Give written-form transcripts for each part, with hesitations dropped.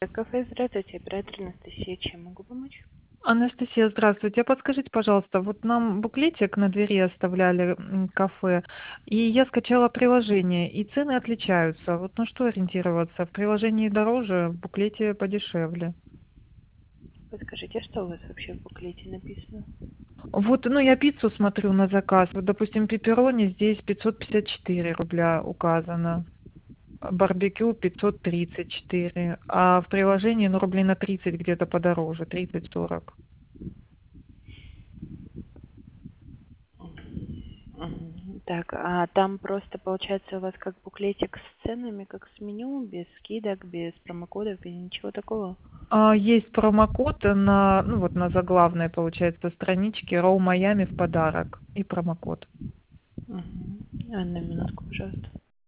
Кафе, здравствуйте, оператор Анастасия, чем могу помочь? Анастасия, здравствуйте. А подскажите, пожалуйста, вот нам буклетик на двери оставляли кафе, и я скачала приложение, и цены отличаются. Вот на что ориентироваться? В приложении дороже, в буклете подешевле. Подскажите, что у вас вообще в буклете написано? Вот, ну, я пиццу смотрю на заказ. Вот, допустим, пепперони здесь 554 рубля указано. Барбекю 534, а в приложении, ну, рублей на 30 где-то подороже, 30-40. Так, а там просто получается у вас как буклетик с ценами, как с меню, без скидок, без промокодов, без ничего такого? Есть промокод на, ну вот на заглавной, получается, страничке Роу Майами в подарок и промокод. Одну минутку, пожалуйста.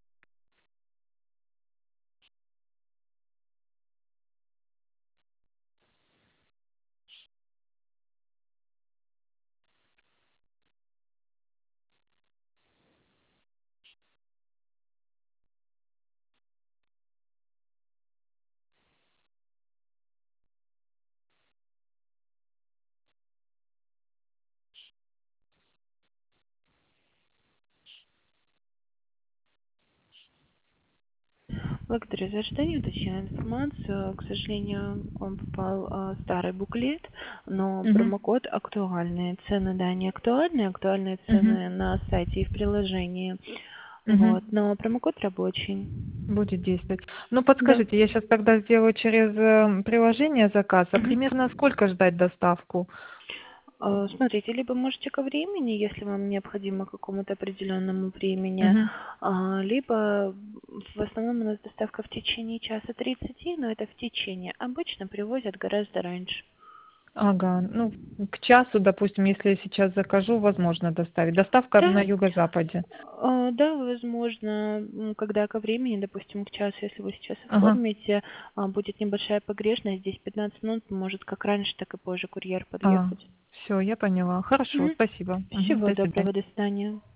Благодарю за ожидание, уточняю информацию. К сожалению, вам попал старый буклет, но Мгм. промокод актуальный. Цены, да, не актуальные, актуальные Мгм. цены на сайте и в приложении. Мгм. Вот, но промокод рабочий. Будет действовать. Ну, Да. подскажите, я сейчас тогда сделаю через приложение заказ, а Мгм. примерно сколько ждать доставку? Смотрите, либо можете ко времени, если вам необходимо к какому-то определенному времени, Мгм. либо в основном у нас доставка в течение часа 30, но это в течение. Обычно привозят гораздо раньше. Ага, ну, к часу, допустим, если я сейчас закажу, возможно доставить. Доставка Да, на юго-западе. да, возможно, когда ко времени, допустим, к часу, если вы сейчас Ага. оформите, будет небольшая погрешность, здесь 15 минут, может как раньше, так и позже курьер А, подъехать. все, я поняла. Хорошо, спасибо. Мгм. Всего До свидания. доброго, до свидания.